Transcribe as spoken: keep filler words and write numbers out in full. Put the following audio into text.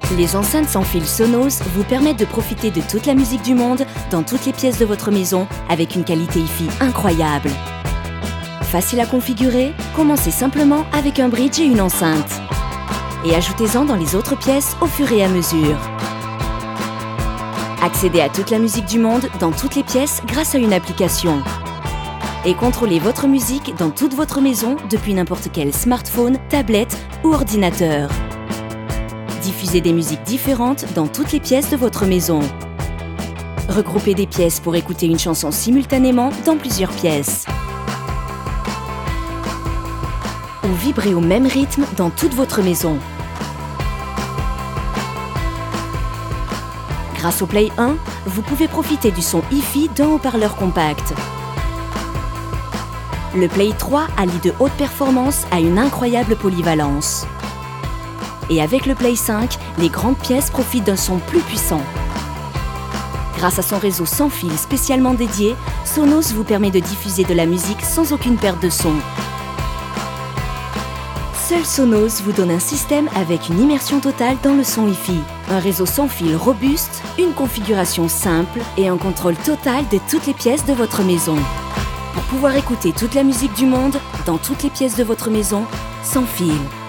Les enceintes sans fil Sonos vous permettent de profiter de toute la musique du monde dans toutes les pièces de votre maison avec une qualité hi-fi incroyable. Facile à configurer, commencez simplement avec un bridge et une enceinte. Et ajoutez-en dans les autres pièces au fur et à mesure. Accédez à toute la musique du monde dans toutes les pièces grâce à une application. Et contrôlez votre musique dans toute votre maison depuis n'importe quel smartphone, tablette ou ordinateur. Diffusez des musiques différentes dans toutes les pièces de votre maison. Regroupez des pièces pour écouter une chanson simultanément dans plusieurs pièces. Ou vibrez au même rythme dans toute votre maison. Grâce au Play un, vous pouvez profiter du son hi-fi d'un haut-parleur compact. Le Play trois allie de haute performance à une incroyable polyvalence. Et avec le Play cinq, les grandes pièces profitent d'un son plus puissant. Grâce à son réseau sans fil spécialement dédié, Sonos vous permet de diffuser de la musique sans aucune perte de son. Seul Sonos vous donne un système avec une immersion totale dans le son hi-fi, un réseau sans fil robuste, une configuration simple et un contrôle total de toutes les pièces de votre maison. Pour pouvoir écouter toute la musique du monde dans toutes les pièces de votre maison, sans fil.